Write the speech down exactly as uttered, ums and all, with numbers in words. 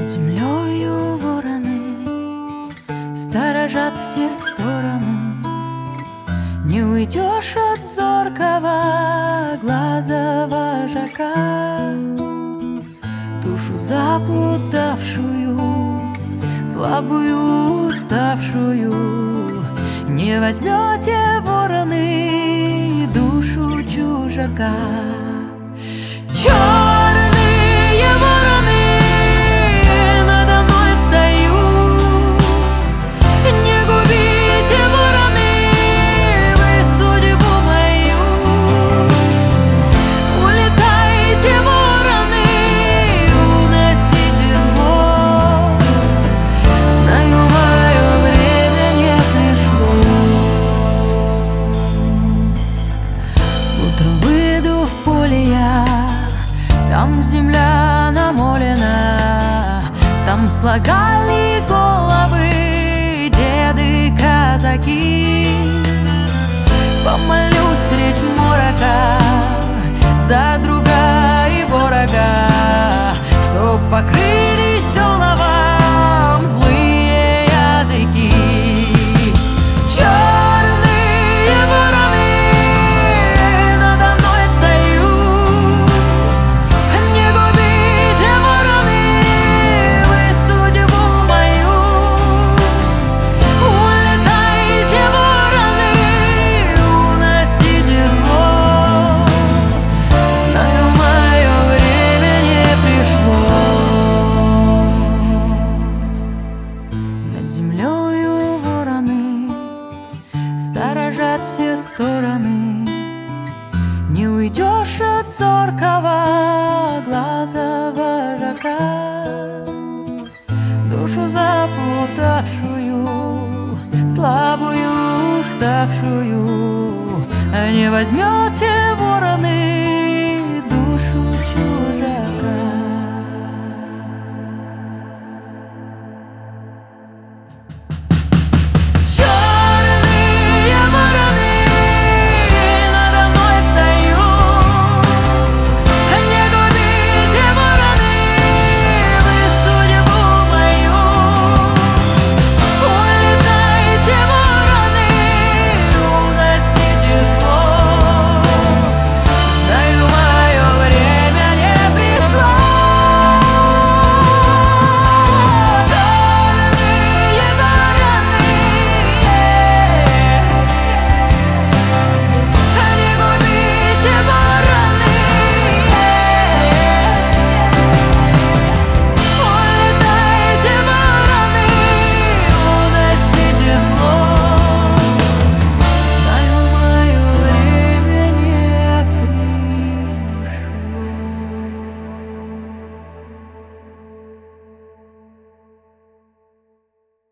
Над землею вороны сторожат все стороны. Не уйдешь от зоркого глаза вожака, душу заплутавшую, слабую, уставшую. Не возьмете вороны душу чужака. Черные вороны надо мной встают. Не губите, вороны, вы судьбу мою. Улетайте, вороны, уносите зло. Знаю, мое время не пришло. Утром выйду в поле я, там земля намолена, там слагали головы деды казаки. Помолюсь средь морока за друга и ворога, чтоб покрыли села вам злые языки. Черные вороны надо мной встают. Не губите, вороны, вы судьбу мою. Улетайте, вороны, уносите зло. Знаю, мое время не пришло. Над землею вороны сторожат все стороны. Не уйдешь от зоркого глаза вожака, душу заплутавшую, слабую, уставшую. Не возьмете вороны душу чужую.